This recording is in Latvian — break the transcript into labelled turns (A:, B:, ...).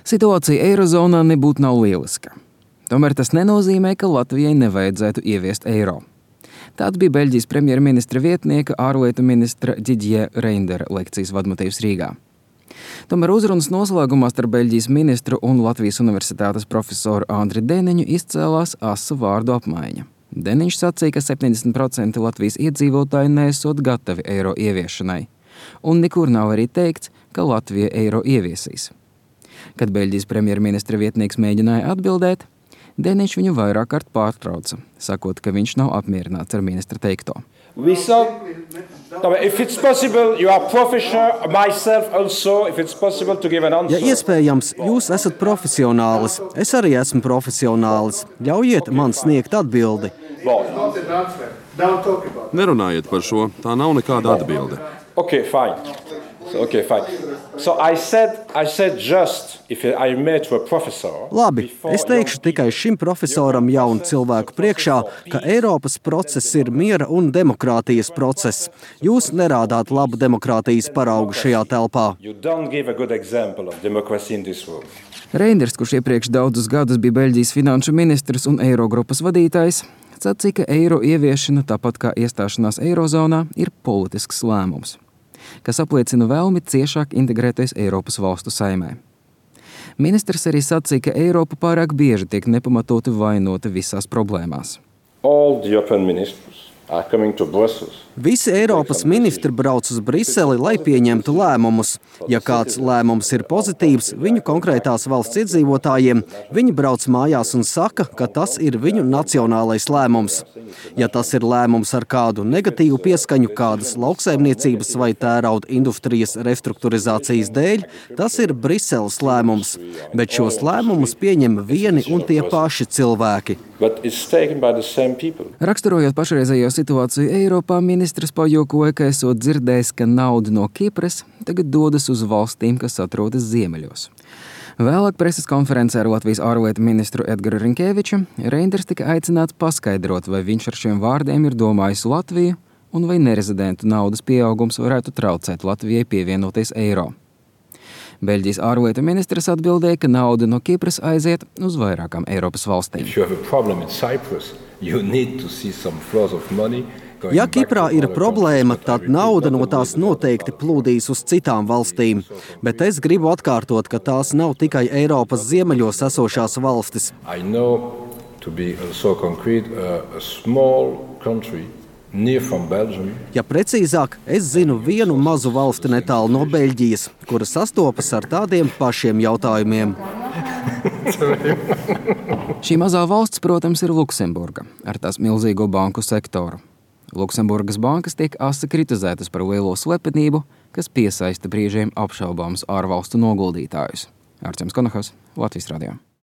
A: Situācija Eirozonā nebūtu nav lieliska. Tomēr tas nenozīmē, ka Latvijai nevajadzētu ieviest eiro. Tāds bija Beļģijas premjerministra vietnieka ārlietu ministra Didier Reindera lekcijas vadmotīvs Rīgā. Tomēr uzrunas noslēgumā starp Beļģijas ministru un Latvijas universitātes profesoru Andri Deniņu izcēlās asa vārdu apmaiņa. Deniņš sacīja, ka 70% Latvijas iedzīvotāji neesot gatavi eiro ieviešanai, un nekur nav arī teikts, ka Latvija eiro ieviesīs. Kad Beļģijas premjerministra vietnieks mēģināja atbildēt, Deniņš viņu vairāk kārt pārtrauca, sakot, ka viņš nav apmierināts ar ministra teikto.
B: Ja iespējams, jūs esat profesionālis, es arī esmu profesionālis. Ļaujiet man sniegt atbildi.
C: Nerunājiet par šo, tā nav nekāda atbilde.
D: So I said just if I met a professor.
B: Labi, es teikšu tikai šim profesoram jaunu cilvēku priekšā, ka Eiropas process ir miera un demokrātijas process. Jūs nerādāt labu demokrātijas paraugu šajā telpā.
A: Reinders, kurš iepriekš daudzus gadus bija Beļģijas finanšu ministrs un Eirogrupas vadītājs, sacīja, ka eiro ieviešana, tāpat kā iestāšanās Eirozonā, ir politisks lēmums, kas apliecina vēlmi ciešāk integrēties Eiropas valstu saimē. Ministrs arī sacīja, ka Eiropa pārāk bieži tiek nepamatoti vainota visās problēmās.
B: Visi Eiropas ministri brauc uz Briseli, lai pieņemtu lēmumus. Ja kāds lēmums ir pozitīvs viņu konkrētās valsts iedzīvotājiem, viņi brauc mājās un saka, ka tas ir viņu nacionālais lēmums. Ja tas ir lēmums ar kādu negatīvu pieskaņu kādas lauksaimniecības vai tērauda industrijas restruktūrizācijas dēļ, tas ir Briseles lēmums. Bet šos lēmumus pieņem vieni un tie paši cilvēki.
A: Raksturojot pašreizējo situāciju Eiropā, ministrs pajokoja, ka esot dzirdējis, ka nauda no Kipras tagad dodas uz valstīm, kas atrodas ziemeļos. Vēlāk preses konferencē ar Latvijas ārlietu ministru Edgaru Rinkēviču Reinders tika aicināts paskaidrot, vai viņš ar šiem vārdiem ir domājis Latviju un vai nerezidentu naudas pieaugums varētu traucēt Latvijai pievienoties eiro. Beļģijas ārlietu ministrs atbildēja, ka nauda no Kipras aiziet uz vairākām Eiropas valstīm.
B: Ja Kiprā ir problēma, tad nauda no tās noteikti plūdīs uz citām valstīm. Bet es gribu atkārtot, ka tās nav tikai Eiropas ziemeļos esošās valstis. Ja precīzāk, es zinu vienu mazu valsti netālu no Beļģijas, kura sastopas ar tādiem pašiem jautājumiem.
A: Šī mazā valsts, protams, ir Luksemburga ar tās milzīgo banku sektoru. Luksemburgas bankas tiek asi kritizētas par lielo slepenību, kas piesaista brīžiem apšaubāmus ārvalstu noguldītājus. Arčuns Konahos, Latvijas radio.